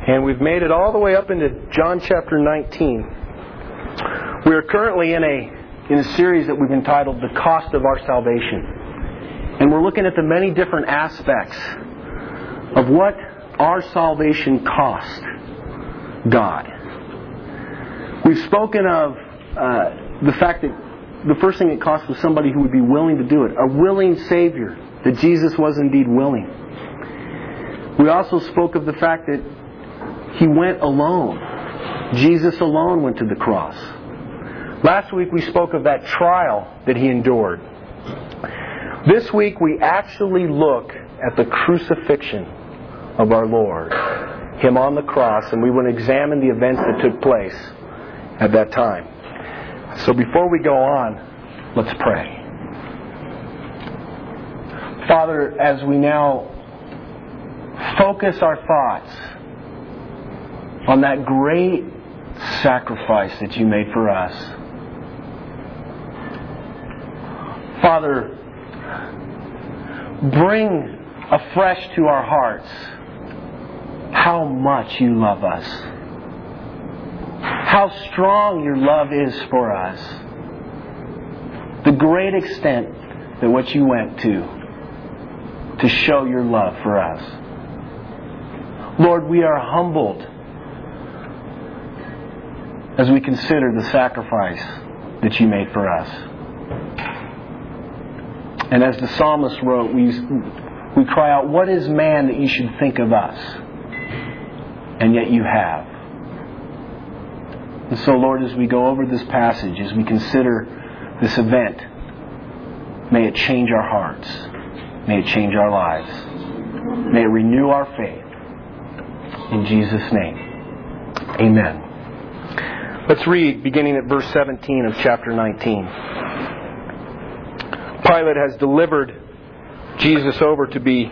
And we've made it all the way up into John chapter 19. We are currently in a series that we've entitled The Cost of Our Salvation. And we're looking at the many different aspects of what our salvation cost God. We've spoken of the fact that the first thing it cost was somebody who would be willing to do it. A willing Savior. That Jesus was indeed willing. We also spoke of the fact that He went alone. Jesus alone went to the cross. Last week we spoke of that trial that He endured. This week we actually look at the crucifixion of our Lord. Him on the cross, and we want to examine the events that took place at that time. So before we go on, let's pray. Father, as we now focus our thoughts on that great sacrifice that You made for us, Father, bring afresh to our hearts how much You love us. How strong Your love is for us. The great extent that what You went to show Your love for us. Lord, we are humbled as we consider the sacrifice that You made for us. And as the psalmist wrote, we cry out, what is man that You should think of us? And yet You have. And so, Lord, as we go over this passage, as we consider this event, may it change our hearts. May it change our lives. May it renew our faith. In Jesus' name. Amen. Let's read beginning at verse 17 of chapter 19. Pilate has delivered Jesus over to be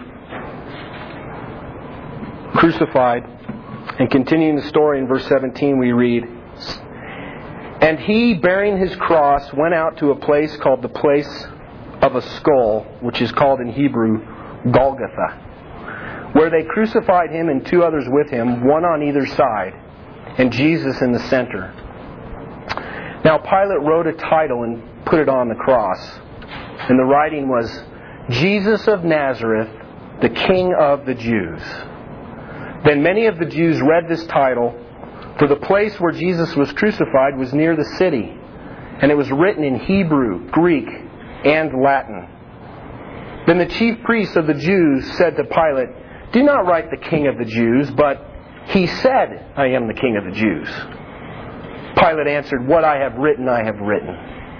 crucified. And continuing the story in verse 17 we read, and He, bearing His cross, went out to a place called the place of a skull, which is called in Hebrew Golgotha, where they crucified Him and two others with Him, one on either side, and Jesus in the center. Now Pilate wrote a title and put it on the cross, and the writing was, Jesus of Nazareth, the King of the Jews. Then many of the Jews read this title, for the place where Jesus was crucified was near the city, and it was written in Hebrew, Greek, and Latin. Then the chief priests of the Jews said to Pilate, do not write the King of the Jews, but He said, I am the King of the Jews. Pilate answered, what I have written, I have written.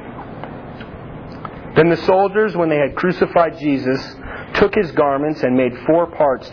Then the soldiers, when they had crucified Jesus, took His garments and made four parts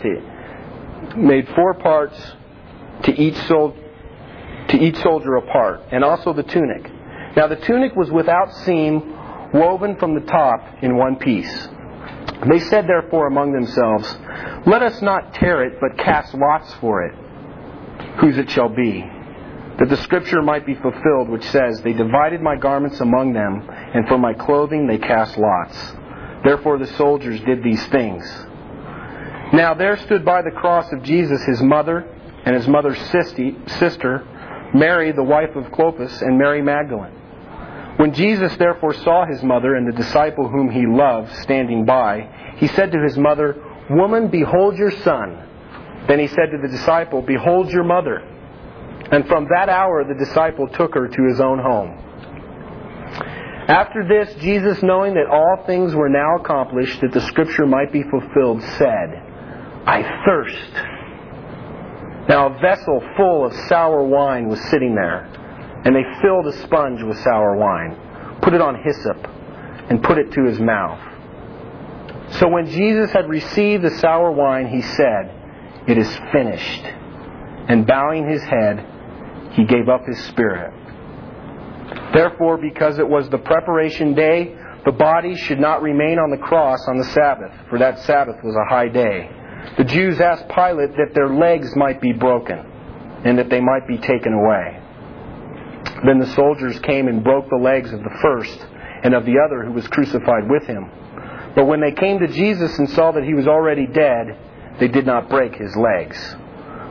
to each soldier apart, and also the tunic. Now the tunic was without seam, woven from the top in one piece. They said therefore among themselves, let us not tear it, but cast lots for it, whose it shall be, that the scripture might be fulfilled, which says, they divided my garments among them, and for my clothing they cast lots. Therefore the soldiers did these things. Now there stood by the cross of Jesus His mother, and His mother's sister, Mary, the wife of Clopas, and Mary Magdalene. When Jesus therefore saw His mother and the disciple whom He loved standing by, He said to His mother, woman, behold your son. Then He said to the disciple, behold your mother. And from that hour the disciple took her to his own home. After this, Jesus, knowing that all things were now accomplished, that the scripture might be fulfilled, said, I thirst. Now a vessel full of sour wine was sitting there, and they filled a sponge with sour wine, put it on hyssop, and put it to His mouth. So when Jesus had received the sour wine, He said, it is finished. And bowing His head, He gave up His spirit. Therefore, because it was the preparation day, the body should not remain on the cross on the Sabbath, for that Sabbath was a high day. The Jews asked Pilate that their legs might be broken, and that they might be taken away. Then the soldiers came and broke the legs of the first and of the other who was crucified with Him. But when they came to Jesus and saw that He was already dead, they did not break His legs.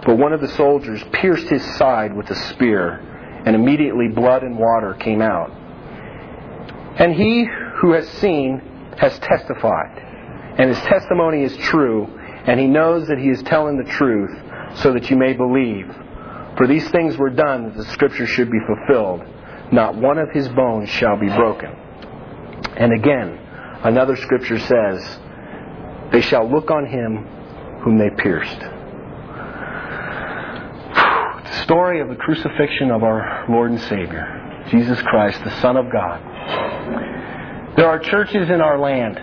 But one of the soldiers pierced his side with a spear, and immediately blood and water came out. And he who has seen has testified, and his testimony is true, and he knows that he is telling the truth, so that you may believe. For these things were done that the Scripture should be fulfilled. Not one of his bones shall be broken. And again, another Scripture says, they shall look on him whom they pierced. The story of the crucifixion of our Lord and Savior, Jesus Christ, the Son of God. There are churches in our land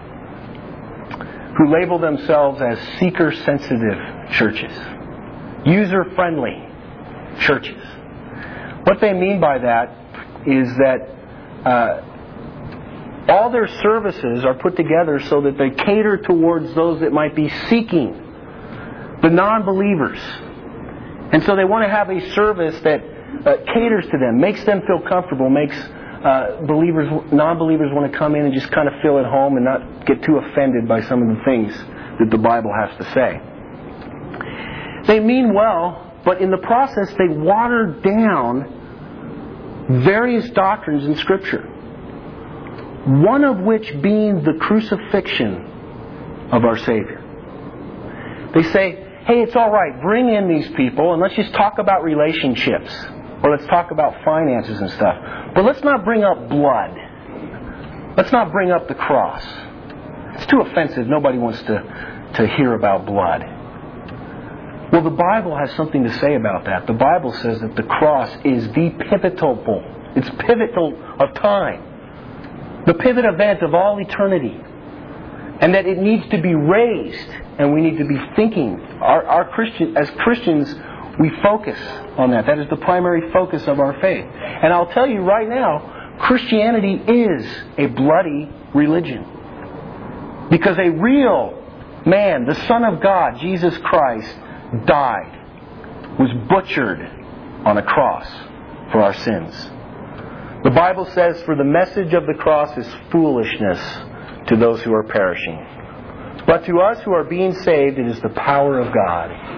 who label themselves as seeker-sensitive churches, user-friendly churches. What they mean by that is that all their services are put together so that they cater towards those that might be seeking, the non-believers. And so they want to have a service that caters to them, makes them feel comfortable, makes non-believers want to come in and just kind of feel at home and not get too offended by some of the things that the Bible has to say. They mean well, but in the process they water down various doctrines in Scripture. One of which being the crucifixion of our Savior. They say, hey, it's all right, bring in these people and let's just talk about relationships. Or let's talk about finances and stuff. But let's not bring up blood. Let's not bring up the cross. It's too offensive. Nobody wants to hear about blood. Well, the Bible has something to say about that. The Bible says that the cross is the pivotal. It's pivotal of time. The pivot event of all eternity. And that it needs to be raised. And we need to be thinking. As Christians, we focus on that. That is the primary focus of our faith. And I'll tell you right now, Christianity is a bloody religion. Because a real man, the Son of God, Jesus Christ, died, was butchered on a cross for our sins. The Bible says, for the message of the cross is foolishness to those who are perishing. But to us who are being saved, it is the power of God.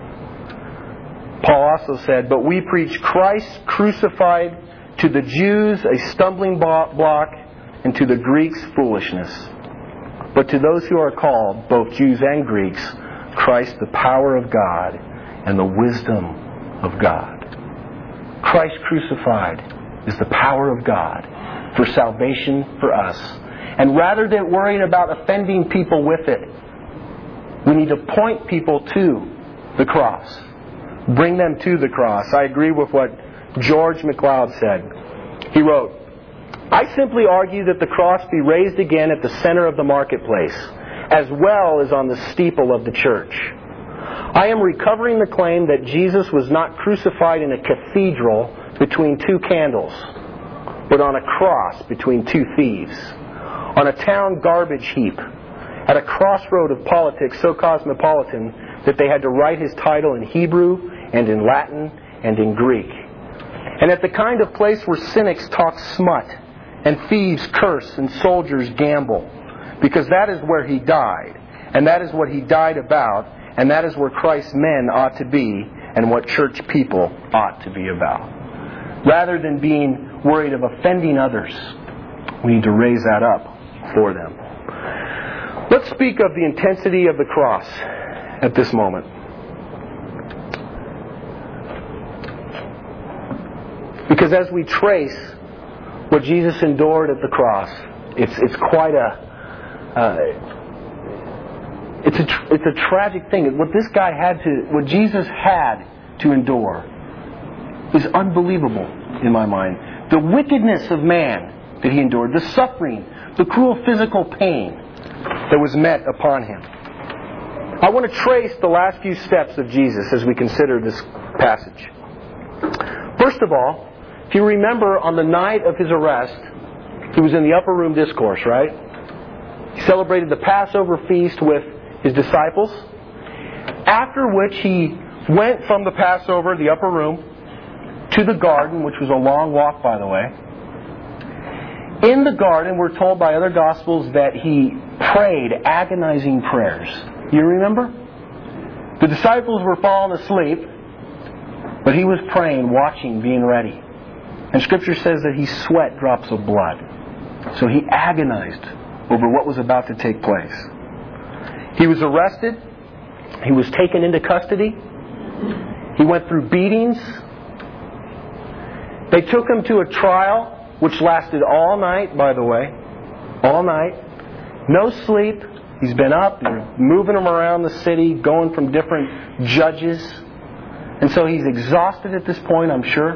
Paul also said, but we preach Christ crucified, to the Jews a stumbling block, and to the Greeks foolishness. But to those who are called, both Jews and Greeks, Christ the power of God and the wisdom of God. Christ crucified is the power of God for salvation for us. And rather than worrying about offending people with it, we need to point people to the cross. Bring them to the cross. I agree with what George MacLeod said. He wrote, I simply argue that the cross be raised again at the center of the marketplace, as well as on the steeple of the church. I am recovering the claim that Jesus was not crucified in a cathedral between two candles, but on a cross between two thieves, on a town garbage heap, at a crossroad of politics so cosmopolitan that they had to write his title in Hebrew and in Latin and in Greek. And at the kind of place where cynics talk smut and thieves curse and soldiers gamble. Because that is where he died. And that is what he died about. And that is where Christ's men ought to be and what church people ought to be about. Rather than being worried of offending others, we need to raise that up for them. Let's speak of the intensity of the cross at this moment. Because as we trace what Jesus endured at the cross, it's quite it's a tragic thing. What Jesus had to endure is unbelievable in my mind. The wickedness of man that he endured, the suffering, the cruel physical pain that was met upon him. I want to trace the last few steps of Jesus as we consider this passage. First of all, if you remember, on the night of his arrest, he was in the upper room discourse, right? He celebrated the Passover feast with his disciples, after which he went from the Passover, the upper room, to the garden, which was a long walk, by the way. In the garden, we're told by other Gospels that he prayed agonizing prayers. You remember? The disciples were falling asleep, but he was praying, watching, being ready. And Scripture says that he sweat drops of blood. So he agonized over what was about to take place. He was arrested. He was taken into custody. He went through beatings. They took him to a trial, which lasted all night, by the way. All night. No sleep. He's been up. They're moving him around the city, going from different judges. And so he's exhausted at this point, I'm sure.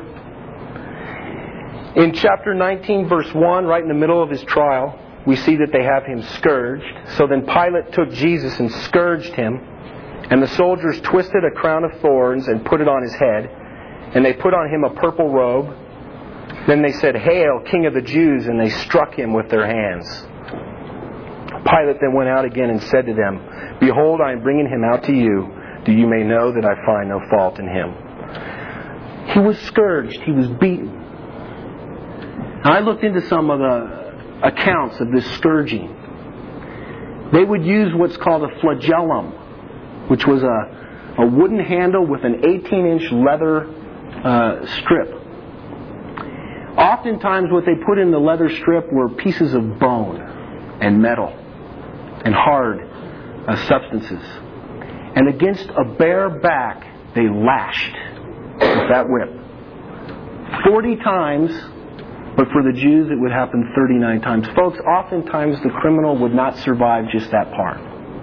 In chapter 19, verse 1, right in the middle of his trial, we see that they have him scourged. So then Pilate took Jesus and scourged him. And the soldiers twisted a crown of thorns and put it on his head. And they put on him a purple robe. Then they said, "Hail, King of the Jews!" And they struck him with their hands. Pilate then went out again and said to them, "Behold, I am bringing him out to you, that you may know that I find no fault in him." He was scourged. He was beaten. Now, I looked into some of the accounts of this scourging. They would use what's called a flagellum, which was a wooden handle with an 18-inch leather strip. Oftentimes what they put in the leather strip were pieces of bone and metal and hard substances. And against a bare back, they lashed with that whip. 40 times, but for the Jews it would happen 39 times. Folks, oftentimes the criminal would not survive just that part.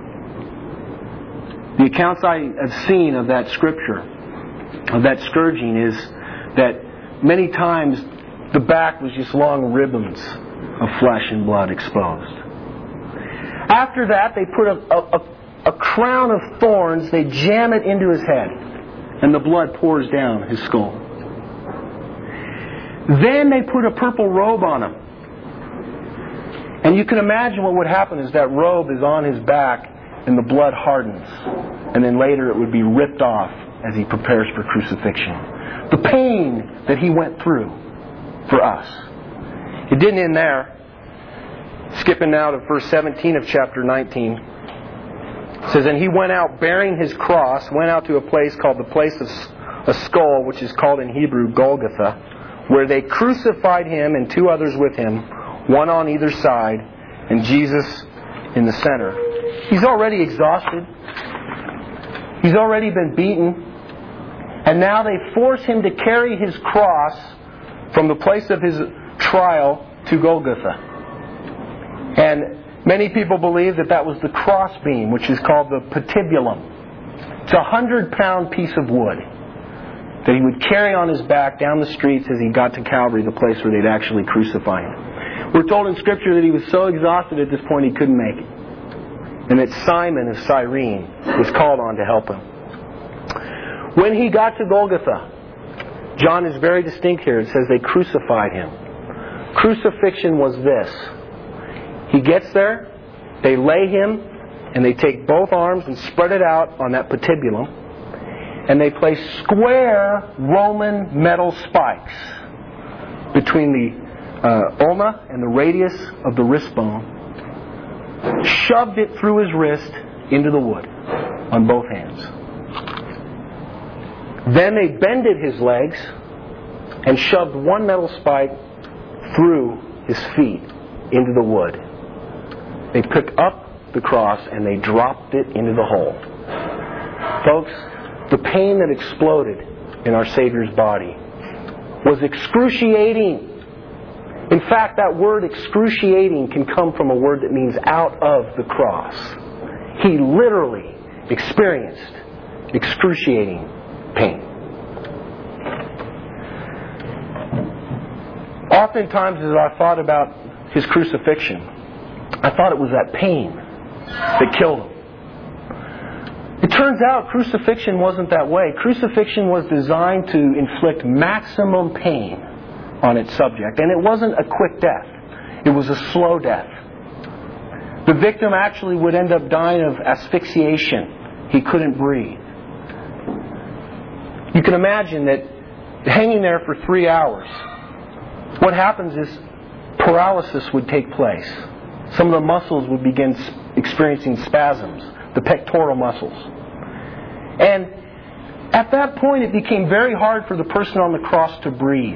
The accounts I have seen of that scripture, of that scourging, is that many times the back was just long ribbons of flesh and blood exposed. After that, they put a crown of thorns, they jam it into his head, and the blood pours down his skull. Then they put a purple robe on him. And you can imagine what would happen is that robe is on his back and the blood hardens. And then later it would be ripped off as he prepares for crucifixion. The pain that he went through for us. It didn't end there. Skipping now to verse 17 of chapter 19. It says, "And he went out bearing his cross, went out to a place called the place of a skull, which is called in Hebrew Golgotha, where they crucified him and two others with him, one on either side, and Jesus in the center." He's already exhausted. He's already been beaten. And now they force him to carry his cross from the place of his trial to Golgotha. And many people believe that that was the crossbeam, which is called the patibulum. It's a 100-pound piece of wood that he would carry on his back down the streets as he got to Calvary, the place where they'd actually crucify him. We're told in Scripture that he was so exhausted at this point he couldn't make it. And that Simon of Cyrene was called on to help him. When he got to Golgotha, John is very distinct here. It says they crucified him. Crucifixion was this. He gets there, they lay him, and they take both arms and spread it out on that patibulum, and they place square Roman metal spikes between the ulna and the radius of the wrist bone, shoved it through his wrist into the wood on both hands. Then they bended his legs and shoved one metal spike through his feet into the wood. They picked up the cross and they dropped it into the hole. Folks, the pain that exploded in our Savior's body was excruciating. In fact, that word excruciating can come from a word that means out of the cross. He literally experienced excruciating pain. Oftentimes as I thought about his crucifixion, I thought it was that pain that killed him. It turns out crucifixion wasn't that way. Crucifixion was designed to inflict maximum pain on its subject. And it wasn't a quick death. It was a slow death. The victim actually would end up dying of asphyxiation. He couldn't breathe. You can imagine that hanging there for 3 hours, what happens is paralysis would take place. Some of the muscles would begin experiencing spasms, the pectoral muscles. And at that point, it became very hard for the person on the cross to breathe,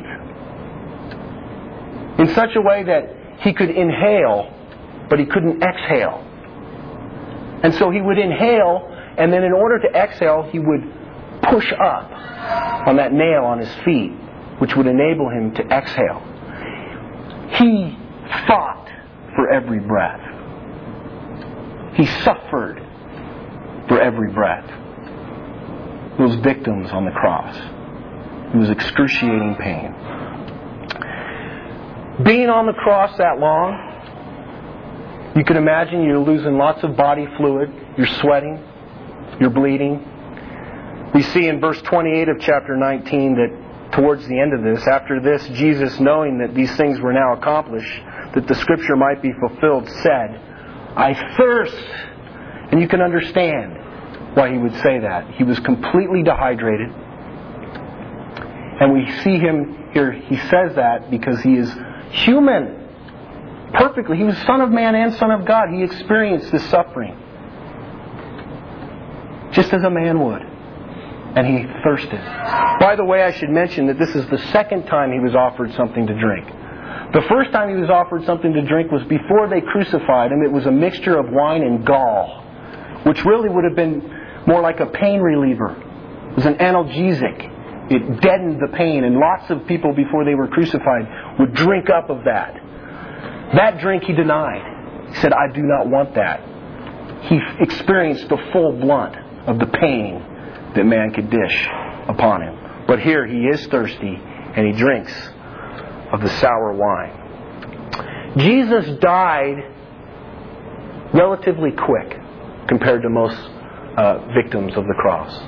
in such a way that he could inhale, but he couldn't exhale. And so he would inhale, and then in order to exhale, he would push up on that nail on his feet, which would enable him to exhale. He fought for every breath. He suffered for every breath. Those victims on the cross. It was excruciating pain. Being on the cross that long, you can imagine you're losing lots of body fluid, you're sweating, you're bleeding. We see in verse 28 of chapter 19 that towards the end of this, after this, Jesus, knowing that these things were now accomplished, that the Scripture might be fulfilled, said, "I thirst." And you can understand why he would say that. He was completely dehydrated. And we see him here, he says that because he is human. Perfectly. He was Son of Man and Son of God. He experienced this suffering. Just as a man would. And he thirsted. By the way, I should mention that this is the second time he was offered something to drink. The first time he was offered something to drink was before they crucified him. It was a mixture of wine and gall, which really would have been more like a pain reliever. It was an analgesic. It deadened the pain, and lots of people before they were crucified would drink up of that. That drink he denied. He said, "I do not want that." He experienced the full blunt of the pain that man could dish upon him. But here he is thirsty, and he drinks of the sour wine. Jesus died relatively quick compared to most victims of the cross.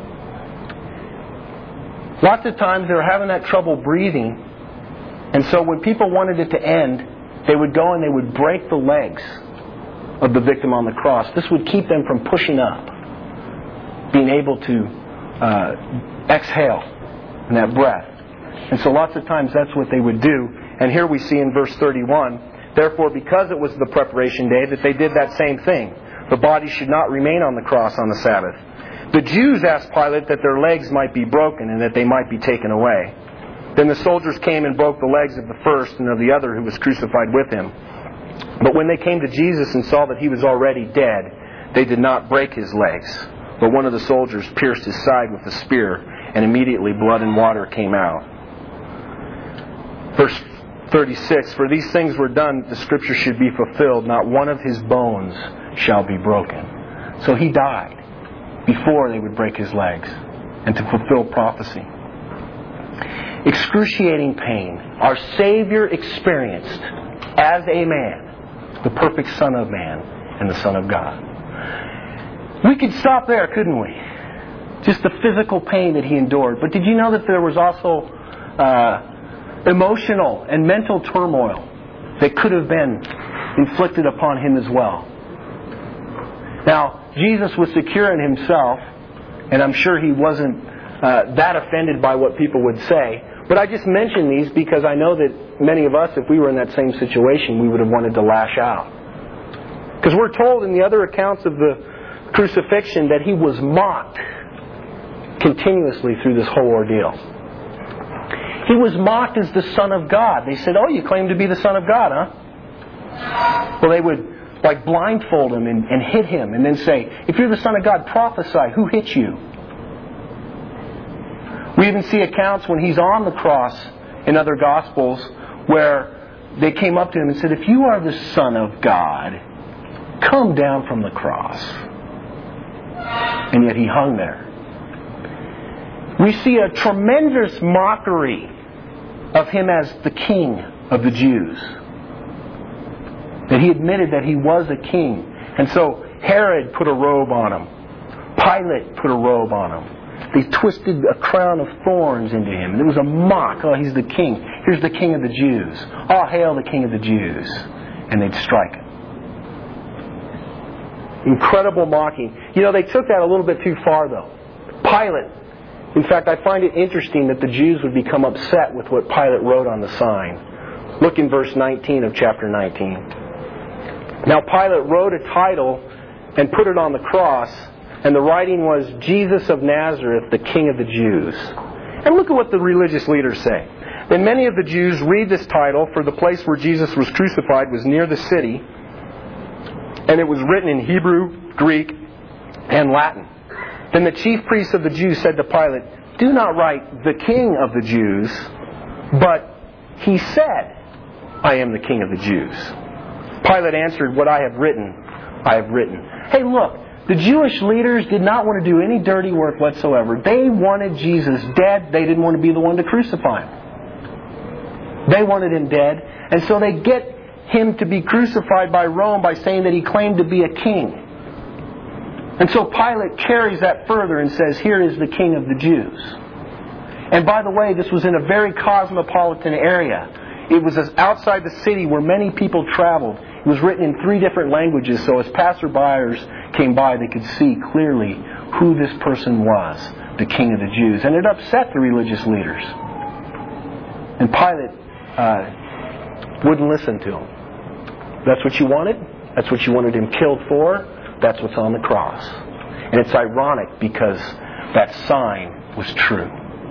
Lots of times they were having that trouble breathing, and so when people wanted it to end, they would go and they would break the legs of the victim on the cross. This would keep them from pushing up, being able to exhale in that breath. And so lots of times that's what they would do. And here we see in verse 31, "Therefore, because it was the preparation day, that they did that same thing. The body should not remain on the cross on the Sabbath. The Jews asked Pilate that their legs might be broken and that they might be taken away. Then the soldiers came and broke the legs of the first and of the other who was crucified with him. But when they came to Jesus and saw that he was already dead, they did not break his legs. But one of the soldiers pierced his side with a spear, and immediately blood and water came out." Verse 36, "For these things were done, the Scripture should be fulfilled. Not one of his bones shall be broken." So he died before they would break his legs, and to fulfill prophecy. Excruciating pain. Our Savior experienced as a man, the perfect Son of Man and the Son of God. We could stop there, couldn't we? Just the physical pain that he endured. But did you know that there was also emotional and mental turmoil that could have been inflicted upon him as well? Now, Jesus was secure in himself, and I'm sure he wasn't that offended by what people would say. But I just mention these because I know that many of us, if we were in that same situation, we would have wanted to lash out. Because we're told in the other accounts of the crucifixion that he was mocked continuously through this whole ordeal. He was mocked as the Son of God. They said, "Oh, you claim to be the Son of God, huh?" Well, they would blindfold him and hit him and then say, "If you're the Son of God, prophesy. Who hit you?" We even see accounts when he's on the cross in other Gospels where they came up to him and said, "If you are the Son of God, come down from the cross." And yet he hung there. We see a tremendous mockery of him as the King of the Jews. That he admitted that he was a king. And so Herod put a robe on him. Pilate put a robe on him. They twisted a crown of thorns into him. And it was a mock. "Oh, he's the king. Here's the King of the Jews. Oh, hail the King of the Jews." And they'd strike him. Incredible mocking. You know, they took that a little bit too far, though. Pilate. In fact, I find it interesting that the Jews would become upset with what Pilate wrote on the sign. Look in verse 19 of chapter 19. "Now Pilate wrote a title and put it on the cross, And the writing was, Jesus of Nazareth, the King of the Jews. And look at what the religious leaders say. Then many of the Jews read this title, for the place where Jesus was crucified was near the city, and it was written in Hebrew, Greek, and Latin. Then the chief priests of the Jews said to Pilate, do not write the King of the Jews, but he said, I am the King of the Jews. Pilate answered, what I have written, I have written. Hey, look, the Jewish leaders did not want to do any dirty work whatsoever. They wanted Jesus dead. They didn't want to be the one to crucify Him. They wanted Him dead. And so they get Him to be crucified by Rome by saying that He claimed to be a king. And so Pilate carries that further and says, here is the King of the Jews. And by the way, this was in a very cosmopolitan area. It was outside the city where many people traveled. It was written in 3 different languages, so as passerbyers came by, they could see clearly who this person was, the King of the Jews. And it upset the religious leaders. And Pilate wouldn't listen to him. That's what you wanted? That's what you wanted him killed for? That's what's on the cross. And it's ironic because that sign was true.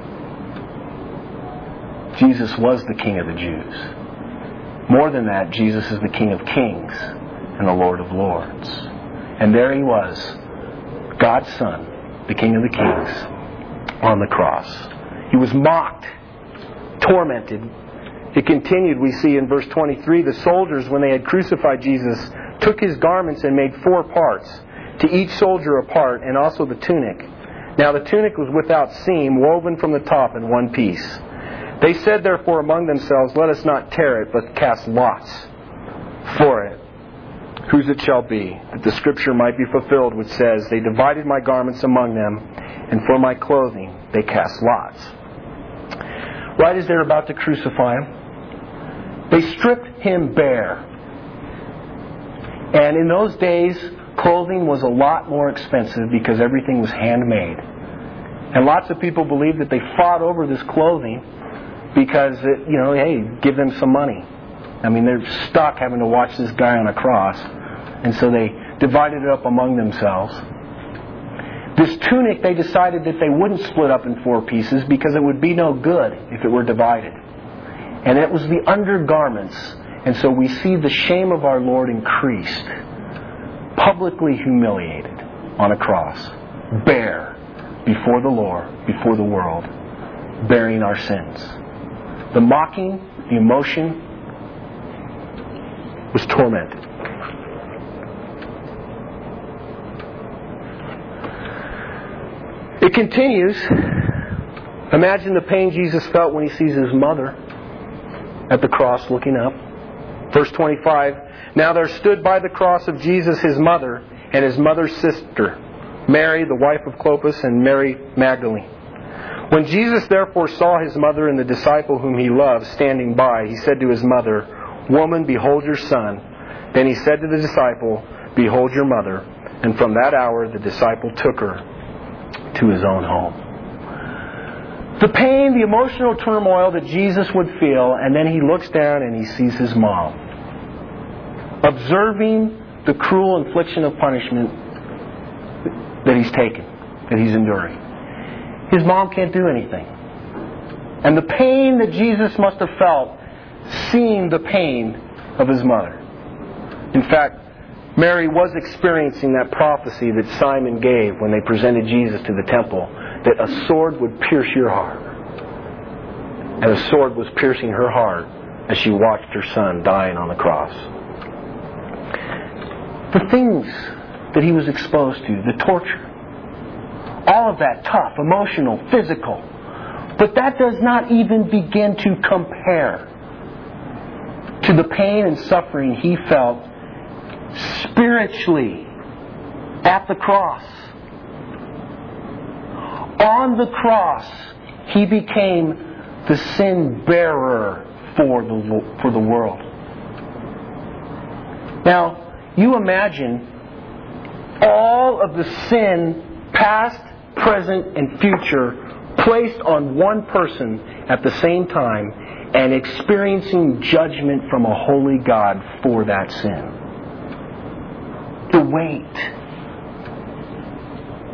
Jesus was the King of the Jews. More than that, Jesus is the King of Kings and the Lord of Lords. And there He was, God's Son, the King of the Kings, on the cross. He was mocked, tormented. It continued, we see in verse 23, the soldiers, when they had crucified Jesus, took His garments and made 4 parts, to each soldier a part, and also the tunic. Now the tunic was without seam, woven from the top in one piece. They said therefore among themselves, let us not tear it, but cast lots for it, whose it shall be, that the scripture might be fulfilled, which says, they divided my garments among them, and for my clothing they cast lots. Right as they're about to crucify Him, they stripped Him bare. And in those days, clothing was a lot more expensive because everything was handmade. And lots of people believed that they fought over this clothing because, hey, give them some money. I mean, they're stuck having to watch this guy on a cross. And so they divided it up among themselves. This tunic, they decided that they wouldn't split up in 4 pieces because it would be no good if it were divided. And it was the undergarments. And so we see the shame of our Lord increased, publicly humiliated on a cross, bare before the Lord, before the world, bearing our sins. The mocking, the emotion, was tormented. It continues. Imagine the pain Jesus felt when He sees His mother at the cross looking up. Verse 25, now there stood by the cross of Jesus His mother and His mother's sister, Mary, the wife of Clopas, and Mary Magdalene. When Jesus therefore saw His mother and the disciple whom He loved standing by, He said to His mother, woman, behold your son. Then He said to the disciple, behold your mother. And from that hour the disciple took her to his own home. The pain, the emotional turmoil that Jesus would feel, and then He looks down and He sees His mom, observing the cruel infliction of punishment that He's taken, that He's enduring. His mom can't do anything. And the pain that Jesus must have felt seeing the pain of His mother. In fact, Mary was experiencing that prophecy that Simon gave when they presented Jesus to the temple, that a sword would pierce your heart. And a sword was piercing her heart as she watched her son dying on the cross. The things that He was exposed to, the torture, all of that tough, emotional, physical. But that does not even begin to compare to the pain and suffering He felt spiritually at the cross. On the cross, He became the sin bearer for the world. Now, you imagine all of the sin, past, present, and future, placed on one person at the same time and experiencing judgment from a holy God for that sin. The weight.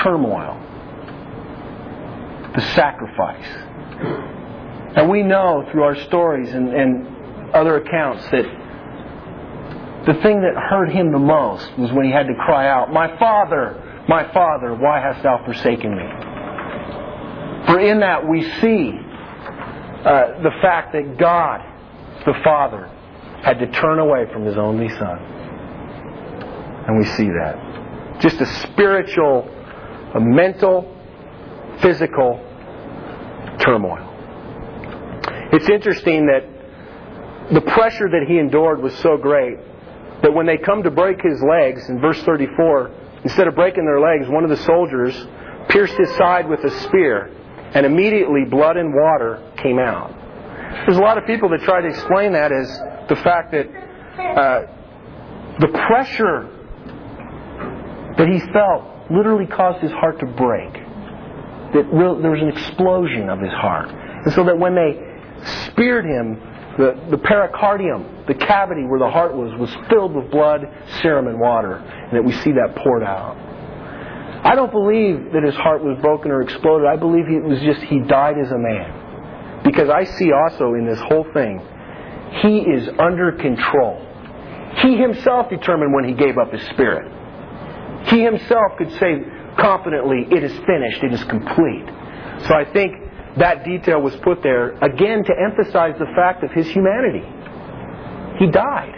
turmoil, the sacrifice. And we know through our stories and other accounts that the thing that hurt him the most was when he had to cry out, my Father, why hast thou forsaken me? For in that we see the fact that God, the Father, had to turn away from His only Son. And we see that. Just a spiritual, a mental, physical turmoil. It's interesting that the pressure that he endured was so great that when they come to break his legs, in verse 34, instead of breaking their legs, one of the soldiers pierced his side with a spear, and immediately blood and water came out. There's a lot of people that try to explain that as the fact that the pressure that he felt literally caused his heart to break. That there was an explosion of his heart. And so that when they speared him, the pericardium, the cavity where the heart was filled with blood, serum, and water. And that we see that poured out. I don't believe that his heart was broken or exploded. I believe it was just he died as a man. Because I see also in this whole thing, he is under control. He himself determined when he gave up his spirit. He himself could say confidently, it is finished, it is complete. So I think that detail was put there, again, to emphasize the fact of his humanity. He died.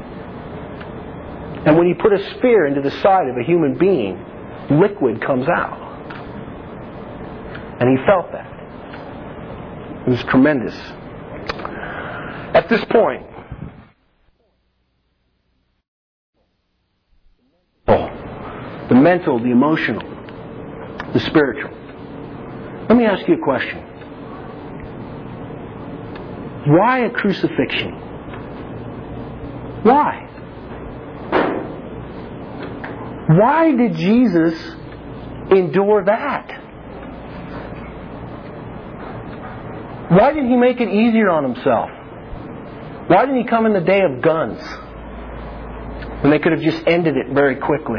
And when you put a spear into the side of a human being, liquid comes out. And he felt that. It was tremendous. At this point, the mental, the emotional, the spiritual. Let me ask you a question. Why a crucifixion? Why? Why did Jesus endure that? Why didn't He make it easier on Himself? Why didn't He come in the day of guns when they could have just ended it very quickly?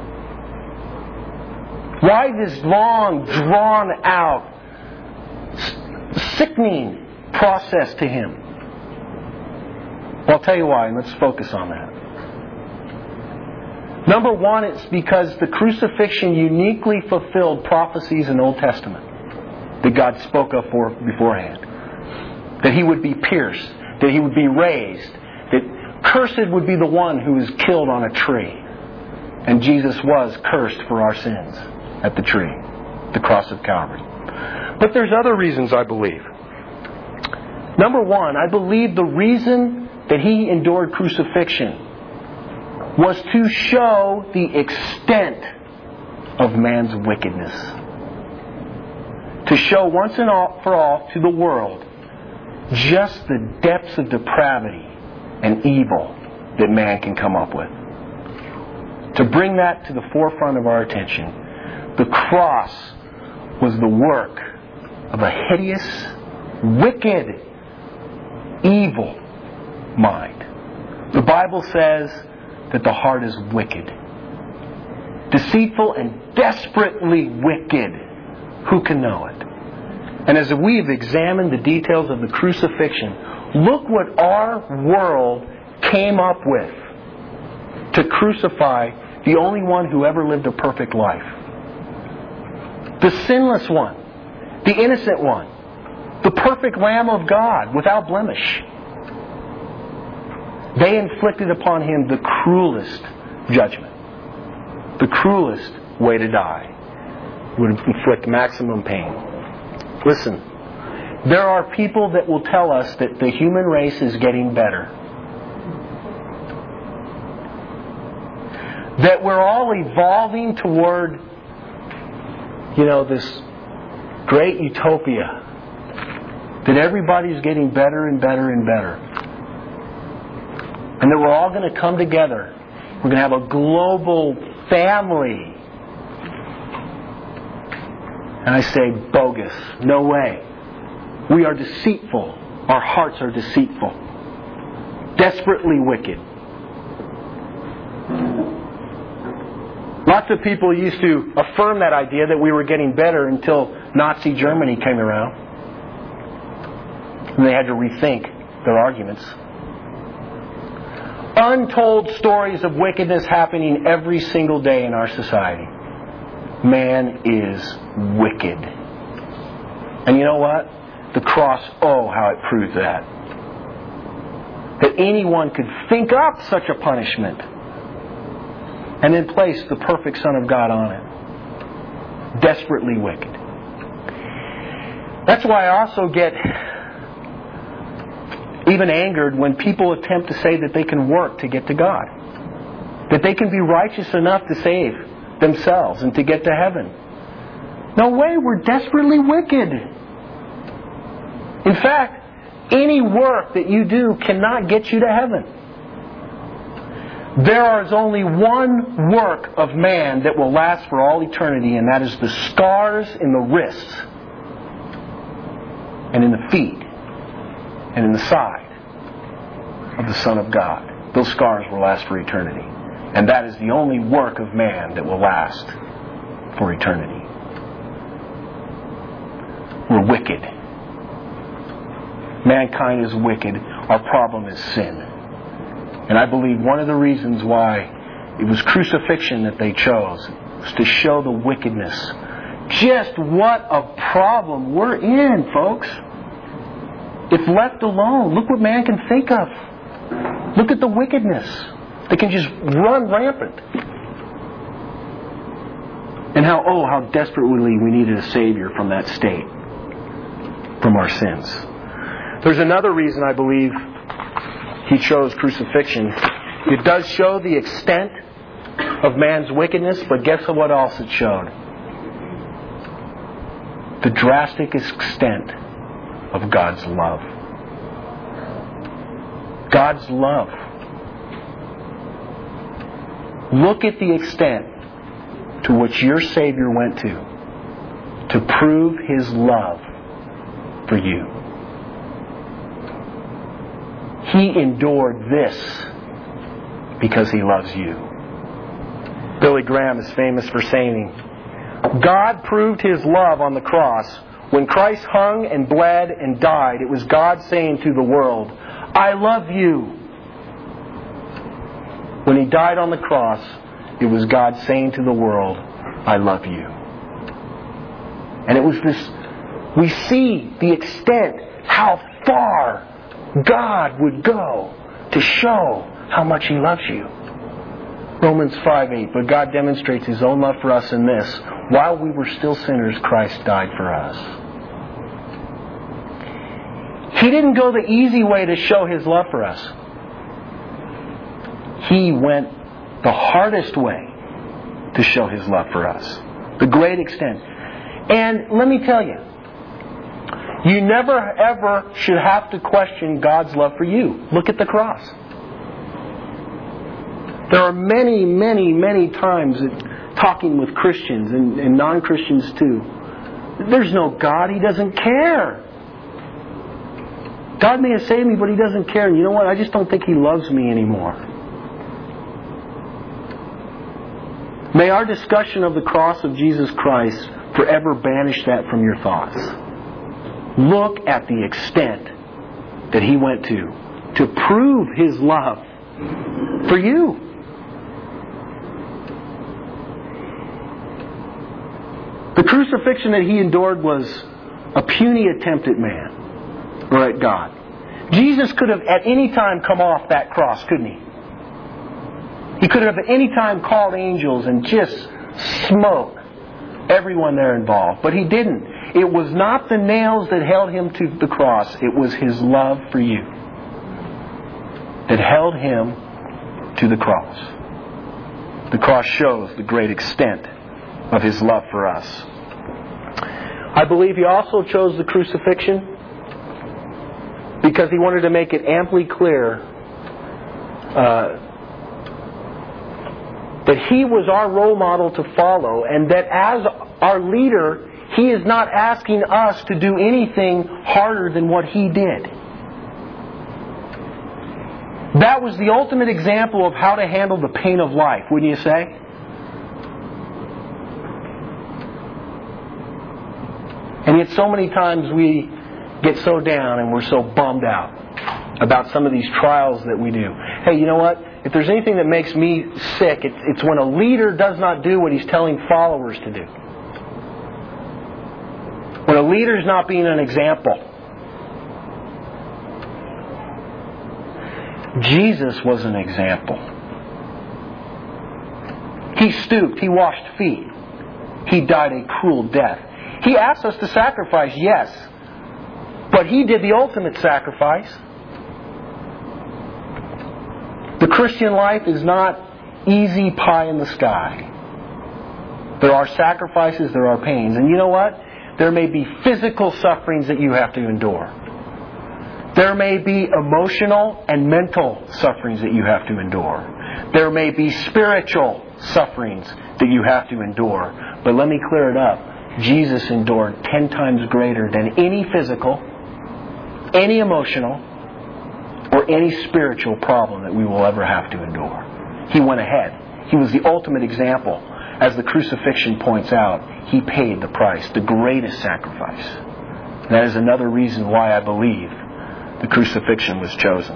Why this long, drawn-out, sickening process to Him? Well, I'll tell you why, and let's focus on that. Number one, it's because the crucifixion uniquely fulfilled prophecies in the Old Testament that God spoke of beforehand. That He would be pierced, that He would be raised, that cursed would be the one who was killed on a tree. And Jesus was cursed for our sins at the tree, the cross of Calvary. But there's other reasons, I believe. Number one, I believe the reason that He endured crucifixion was to show the extent of man's wickedness. To show once and for all to the world just the depths of depravity and evil that man can come up with. To bring that to the forefront of our attention, the cross was the work of a hideous, wicked, evil mind. The Bible says that the heart is wicked. Deceitful and desperately wicked. Who can know it? And as we've examined the details of the crucifixion, look what our world came up with to crucify the only one who ever lived a perfect life. The sinless one. The innocent one. The perfect Lamb of God without blemish. They inflicted upon Him the cruelest judgment. The cruelest way to die. Would inflict maximum pain. Listen, there are people that will tell us that the human race is getting better. That we're all evolving toward, this great utopia. That everybody's getting better and better and better. And that we're all going to come together. We're going to have a global family. And I say, bogus. No way. We are deceitful. Our hearts are deceitful. Desperately wicked. Lots of people used to affirm that idea that we were getting better until Nazi Germany came around. And they had to rethink their arguments. Untold stories of wickedness happening every single day in our society. Man is wicked. And you know what? The cross, oh, how it proved that. That anyone could think up such a punishment and then place the perfect Son of God on it. Desperately wicked. That's why I also get even angered when people attempt to say that they can work to get to God. That they can be righteous enough to save themselves and to get to heaven. No way, we're desperately wicked. In fact, any work that you do cannot get you to heaven. There is only one work of man that will last for all eternity, and that is the scars in the wrists and in the feet and in the side of the Son of God. Those scars will last for eternity. And that is the only work of man that will last for eternity. We're wicked. Mankind is wicked. Our problem is sin. And I believe one of the reasons why it was crucifixion that they chose was to show the wickedness. Just what a problem we're in, folks. If left alone, look what man can think of. Look at the wickedness. They can just run rampant. And how desperately we needed a Savior from that state, from our sins. There's another reason I believe He chose crucifixion. It does show the extent of man's wickedness, but guess what else it showed? The drastic extent of God's love. God's love. Look at the extent to which your Savior went to prove His love for you. He endured this because He loves you. Billy Graham is famous for saying, God proved His love on the cross. When Christ hung and bled and died, it was God saying to the world, I love you. When He died on the cross, it was God saying to the world, I love you. And it was this, we see the extent, how far God would go to show how much He loves you. Romans 5:8, but God demonstrates His own love for us in this, while we were still sinners, Christ died for us. He didn't go the easy way to show His love for us. He went the hardest way to show His love for us. The great extent. And let me tell you, you never ever should have to question God's love for you. Look at the cross. There are many, many, many times talking with Christians and non-Christians too. There's no God. He doesn't care. God may have saved me, but He doesn't care. And you know what? I just don't think He loves me anymore. May our discussion of the cross of Jesus Christ forever banish that from your thoughts. Look at the extent that He went to prove His love for you. The crucifixion that He endured was a puny attempt at man, or at God. Jesus could have at any time come off that cross, couldn't He? He could have at any time called angels and just smote everyone there involved. But He didn't. It was not the nails that held Him to the cross. It was His love for you that held Him to the cross. The cross shows the great extent of His love for us. I believe He also chose the crucifixion because He wanted to make it amply clear that He was our role model to follow, and that as our leader, He is not asking us to do anything harder than what He did. That was the ultimate example of how to handle the pain of life, wouldn't you say? And yet so many times we get so down and we're so bummed out about some of these trials that we do. Hey, you know what? If there's anything that makes me sick, it's when a leader does not do what he's telling followers to do. When a leader's not being an example. Jesus was an example. He stooped. He washed feet. He died a cruel death. He asked us to sacrifice, yes. But He did the ultimate sacrifice. The Christian life is not easy pie in the sky. There are sacrifices, there are pains. And you know what? There may be physical sufferings that you have to endure. There may be emotional and mental sufferings that you have to endure. There may be spiritual sufferings that you have to endure. But let me clear it up. Jesus endured 10 times greater than any physical, any emotional, or any spiritual problem that we will ever have to endure. He went ahead. He was the ultimate example. As the crucifixion points out, He paid the price, the greatest sacrifice. And that is another reason why I believe the crucifixion was chosen.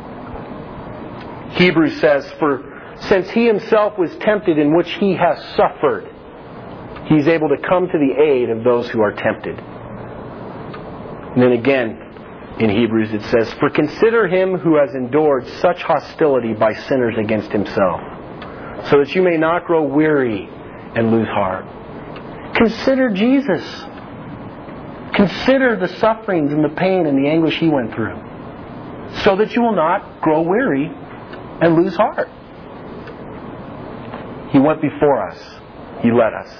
Hebrews says, "For since He Himself was tempted in which He has suffered, He's able to come to the aid of those who are tempted." And then again, in Hebrews it says, "For consider Him who has endured such hostility by sinners against Himself, so that you may not grow weary and lose heart." Consider Jesus. Consider the sufferings and the pain and the anguish He went through, so that you will not grow weary and lose heart. He went before us. He led us.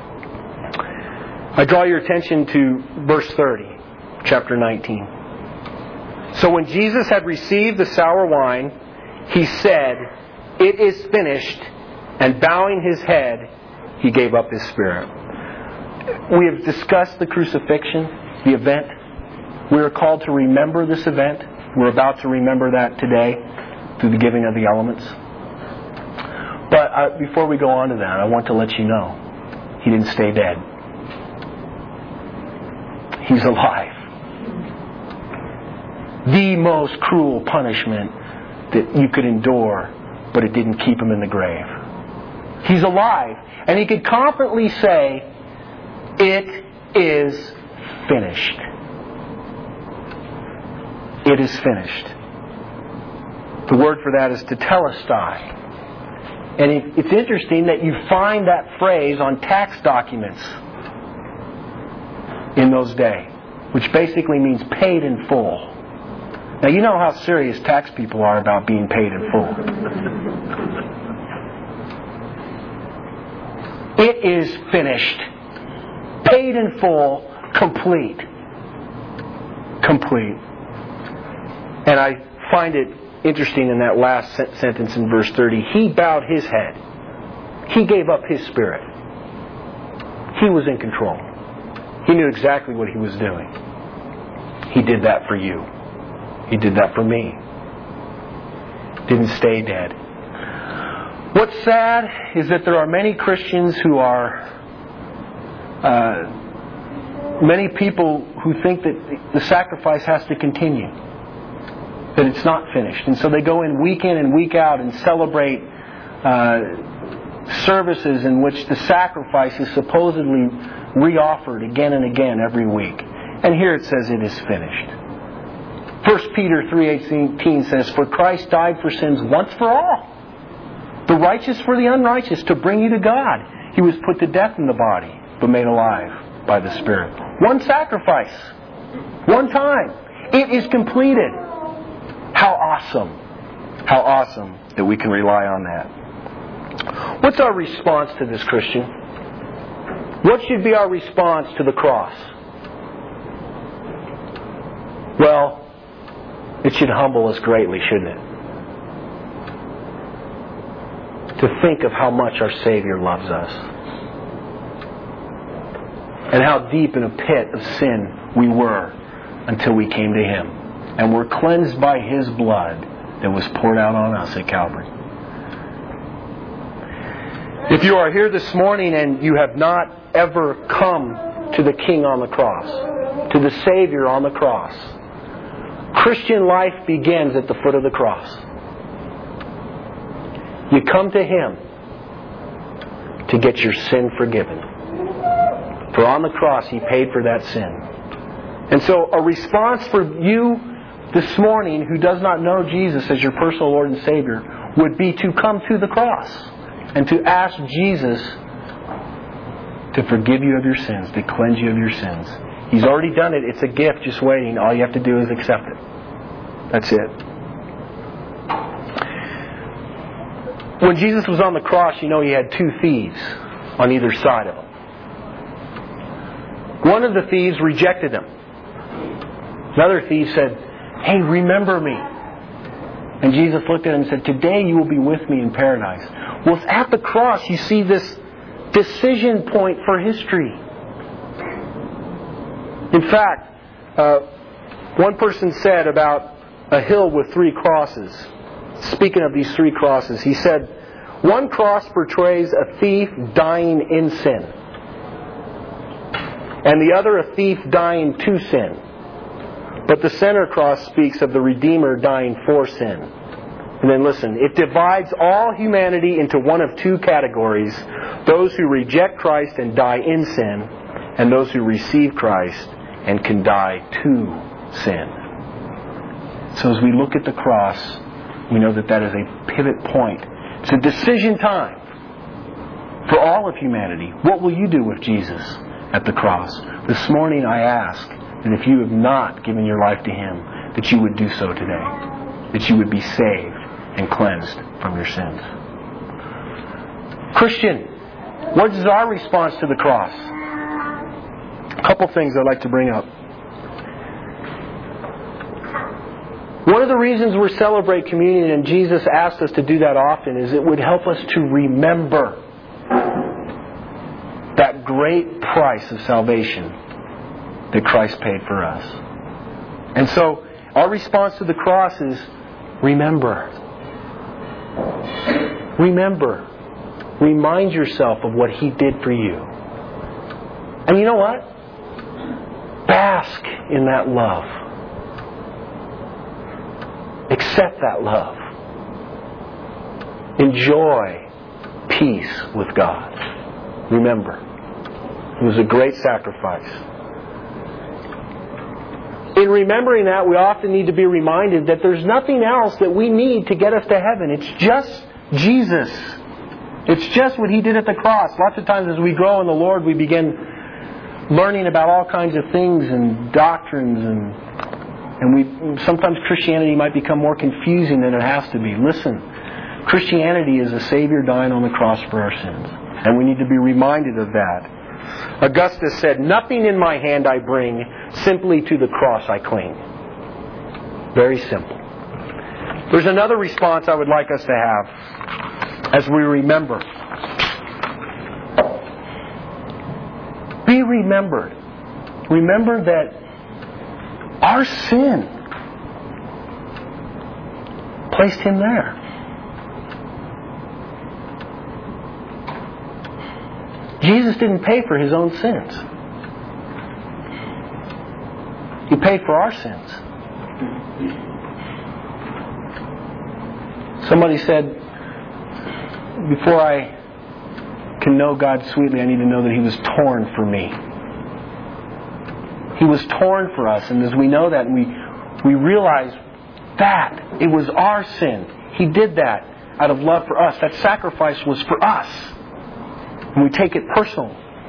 I draw your attention to verse 30, chapter 19. "So when Jesus had received the sour wine, He said, 'It is finished,' and bowing His head, He gave up His spirit." We have discussed the crucifixion, the event. We are called to remember this event. We're about to remember that today through the giving of the elements. But before we go on to that, I want to let you know He didn't stay dead. He's alive. The most cruel punishment that you could endure, but it didn't keep Him in the grave. He's alive. And He could confidently say, "It is finished." It is finished. The word for that is tetelestai. And it's interesting that you find that phrase on tax documents in those days, which basically means paid in full. Now you know how serious tax people are about being paid in full. It is finished. Paid in full. Complete. Complete. And I find it interesting in that last sentence in verse 30. He bowed His head. He gave up His spirit. He was in control. He knew exactly what He was doing. He did that for you. He did that for me. Didn't stay dead. What's sad is that there are many Christians who are, many people who think that the sacrifice has to continue, that it's not finished. And so they go in and week out and celebrate services in which the sacrifice is supposedly re-offered again and again every week. And here it says it is finished. 1 Peter 3:18 says, "For Christ died for sins once for all, the righteous for the unrighteous, to bring you to God. He was put to death in the body, but made alive by the Spirit." One sacrifice. One time. It is completed. How awesome. How awesome that we can rely on that. What's our response to this, Christian? What should be our response to the cross? Well, it should humble us greatly, shouldn't it? To think of how much our Savior loves us. And how deep in a pit of sin we were until we came to Him. And were cleansed by His blood that was poured out on us at Calvary. If you are here this morning and you have not ever come to the King on the cross, to the Savior on the cross. Christian life begins at the foot of the cross. You come to Him to get your sin forgiven. For on the cross He paid for that sin. And so a response for you this morning who does not know Jesus as your personal Lord and Savior would be to come to the cross and to ask Jesus to forgive you of your sins, to cleanse you of your sins. He's already done it. It's a gift just waiting. All you have to do is accept it. That's it. When Jesus was on the cross, you know He had 2 thieves on either side of Him. One of the thieves rejected Him. Another thief said, "Hey, remember me." And Jesus looked at him and said, "Today you will be with me in paradise." Well, at the cross you see this decision point for history. In fact, one person said about a hill with 3 crosses, speaking of these 3 crosses, he said, one cross portrays a thief dying in sin, and the other a thief dying to sin. But the center cross speaks of the Redeemer dying for sin. And then listen, it divides all humanity into one of 2 categories: those who reject Christ and die in sin, and those who receive Christ and can die to sin. So as we look at the cross, we know that that is a pivot point. It's a decision time for all of humanity. What will you do with Jesus at the cross? This morning I ask that if you have not given your life to Him, that you would do so today. That you would be saved and cleansed from your sins. Christian, what is our response to the cross? A couple things I'd like to bring up. One of the reasons we celebrate communion, and Jesus asked us to do that often, is it would help us to remember that great price of salvation that Christ paid for us. And so, our response to the cross is remember. Remember. Remind yourself of what He did for you. And you know what? Bask in that love. Accept that love. Enjoy peace with God. Remember, it was a great sacrifice. In remembering that, we often need to be reminded that there's nothing else that we need to get us to heaven. It's just Jesus. It's just what He did at the cross. Lots of times as we grow in the Lord, we begin learning about all kinds of things and doctrines, and sometimes Christianity might become more confusing than it has to be. Listen, Christianity is a Savior dying on the cross for our sins. And we need to be reminded of that. Augustus said, "Nothing in my hand I bring, simply to the cross I cling." Very simple. There's another response I would like us to have as we remember. Be remembered. Remember that our sin placed Him there. Jesus didn't pay for His own sins. He paid for our sins. Somebody said, before I can know God sweetly, I need to know that He was torn for me. He was torn for us, and as we know that, and we realize that it was our sin. He did that out of love for us. That sacrifice was for us. And we take it personal.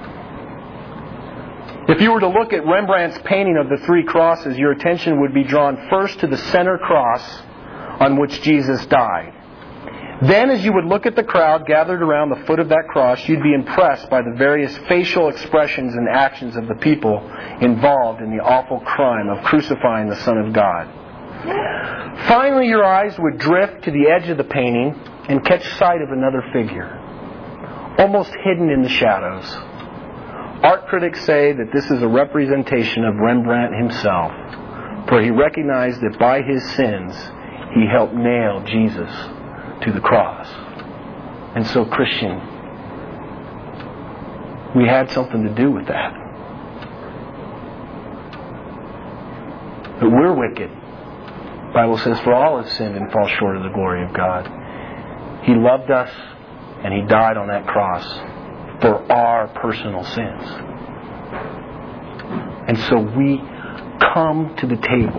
If you were to look at Rembrandt's painting of the 3 crosses, your attention would be drawn first to the center cross on which Jesus died. Then as you would look at the crowd gathered around the foot of that cross, you'd be impressed by the various facial expressions and actions of the people involved in the awful crime of crucifying the Son of God. Finally, your eyes would drift to the edge of the painting and catch sight of another figure, almost hidden in the shadows. Art critics say that this is a representation of Rembrandt himself, for he recognized that by his sins he helped nail Jesus to the cross. And so, Christian, we had something to do with that. that we're wicked. The Bible says, for all have sinned and fall short of the glory of God. He loved us, and He died on that cross for our personal sins. And so we come to the table.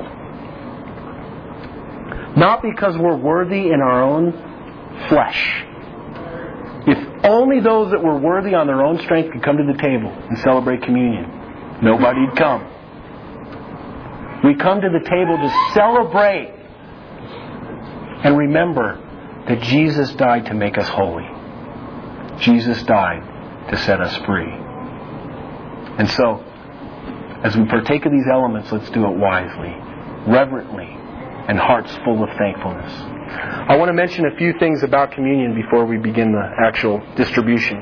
Not because we're worthy in our own flesh. If only those that were worthy on their own strength could come to the table and celebrate communion, nobody'd come. We come to the table to celebrate and remember that Jesus died to make us holy. Jesus died to set us free. And so, as we partake of these elements, let's do it wisely, reverently, and hearts full of thankfulness. I want to mention a few things about communion before we begin the actual distribution.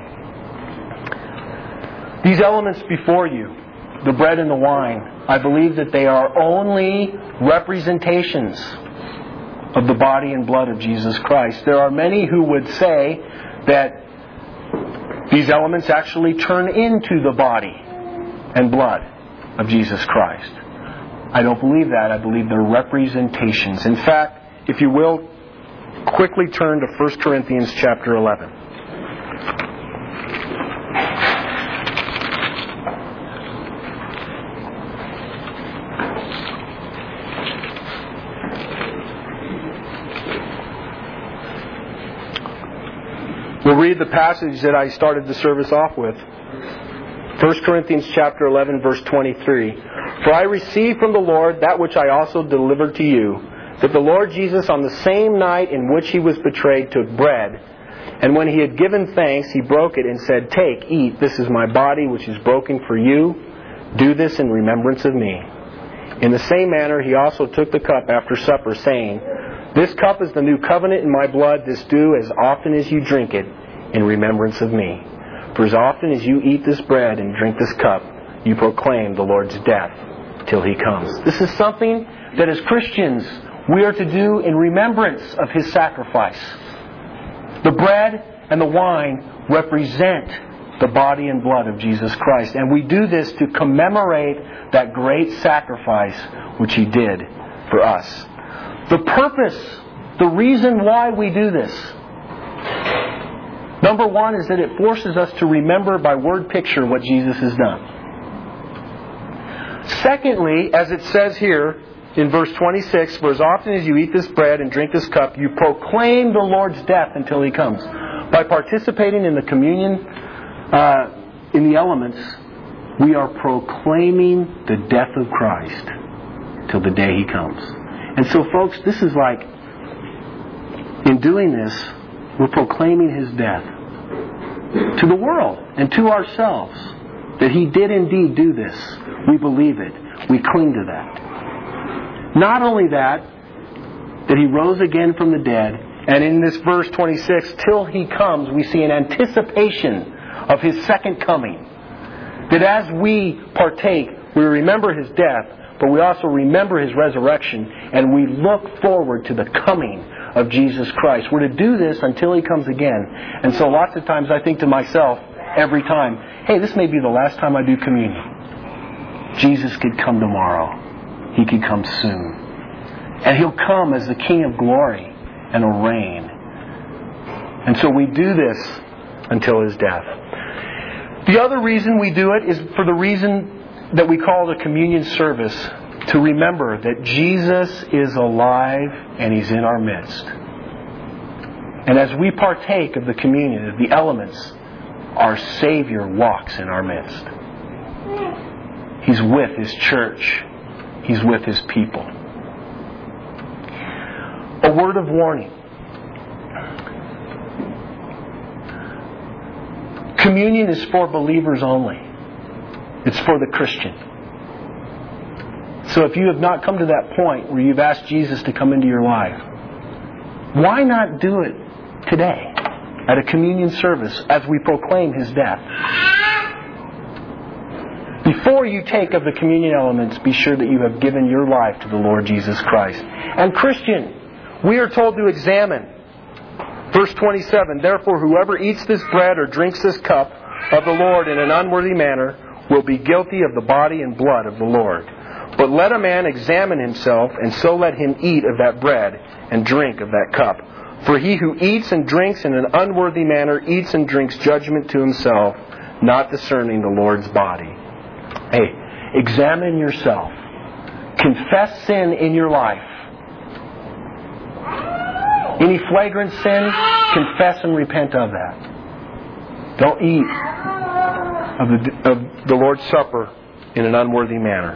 These elements before you, the bread and the wine, I believe that they are only representations of the body and blood of Jesus Christ. There are many who would say that these elements actually turn into the body and blood of Jesus Christ. I don't believe that. I believe they're representations. In fact, if you will, quickly turn to 1 Corinthians chapter 11. We'll read the passage that I started the service off with. 1 Corinthians chapter 11, verse 23. For I received from the Lord that which I also delivered to you, that the Lord Jesus on the same night in which He was betrayed took bread, and when He had given thanks, He broke it and said, Take, eat, this is my body which is broken for you. Do this in remembrance of me. In the same manner He also took the cup after supper, saying, This cup is the new covenant in my blood. This do as often as you drink it in remembrance of me. For as often as you eat this bread and drink this cup, you proclaim the Lord's death till He comes. This is something that as Christians we are to do in remembrance of His sacrifice. The bread and the wine represent the body and blood of Jesus Christ. And we do this to commemorate that great sacrifice which He did for us. The purpose, the reason why we do this, number one, is that it forces us to remember by word picture what Jesus has done. Secondly, as it says here in verse 26, for as often as you eat this bread and drink this cup, you proclaim the Lord's death until He comes. By participating in the communion, in the elements, we are proclaiming the death of Christ till the day He comes. And so, folks, this is like, in doing this, we're proclaiming His death to the world and to ourselves, that He did indeed do this. We believe it. We cling to that. Not only that He rose again from the dead, and in this verse 26, till He comes, we see an anticipation of His second coming. That as we partake, we remember His death, but we also remember His resurrection, and we look forward to the coming of Jesus Christ. We're to do this until He comes again. And so lots of times I think to myself, every time, hey, this may be the last time I do communion. Jesus could come tomorrow. He could come soon. And He'll come as the King of glory and will reign. And so we do this until His death. The other reason we do it is for the reason that we call the communion service, to remember that Jesus is alive and He's in our midst. And as we partake of the communion, of the elements, our Savior walks in our midst. He's with His church. He's with His people. A word of warning. Communion is for believers only. It's for the Christian. So if you have not come to that point where you've asked Jesus to come into your life, why not do it today at a communion service as we proclaim His death? Before you take of the communion elements, be sure that you have given your life to the Lord Jesus Christ. And Christian, we are told to examine. Verse 27, therefore whoever eats this bread or drinks this cup of the Lord in an unworthy manner will be guilty of the body and blood of the Lord. But let a man examine himself, and so let him eat of that bread and drink of that cup. For he who eats and drinks in an unworthy manner eats and drinks judgment to himself, not discerning the Lord's body. Hey, examine yourself. Confess sin in your life. Any flagrant sin, confess and repent of that. Don't eat of the Lord's Supper in an unworthy manner.